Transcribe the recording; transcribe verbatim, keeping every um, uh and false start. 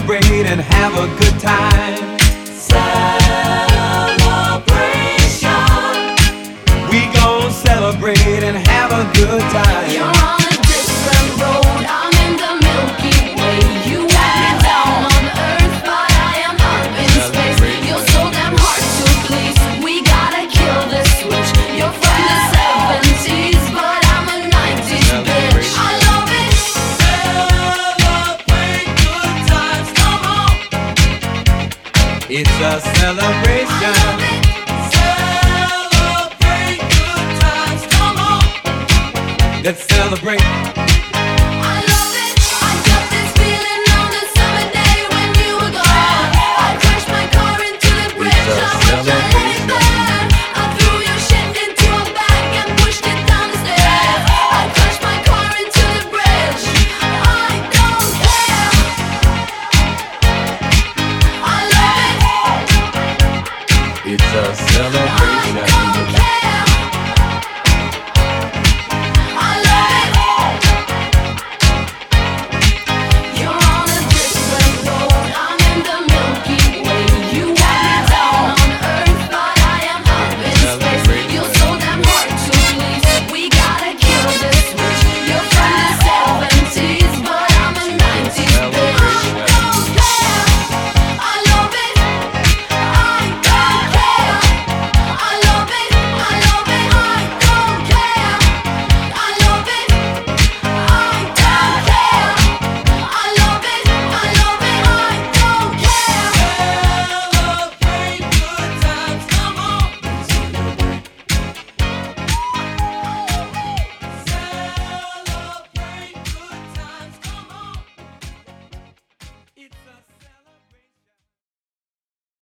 celebrate and have a good time. Celebration. We gon' celebrate and have a good time. You're on a different road, I'm in the Milky Way. You want me down on earth, but I am up in space. You're so damn hard to please, we gotta kill this switch. You're from the seventies, but I'm a nineties bitch. I love it. Celebrate good times, come on. It's a celebration. I love it. Let's celebrate. I love it. I got this feeling on the summer day when you were gone. I crashed my car into the bridge. I watched you lay there. I threw your shit into a bag and pushed it down the stairs. I crashed my car into the bridge. I don't care. I love it. It's a celebration.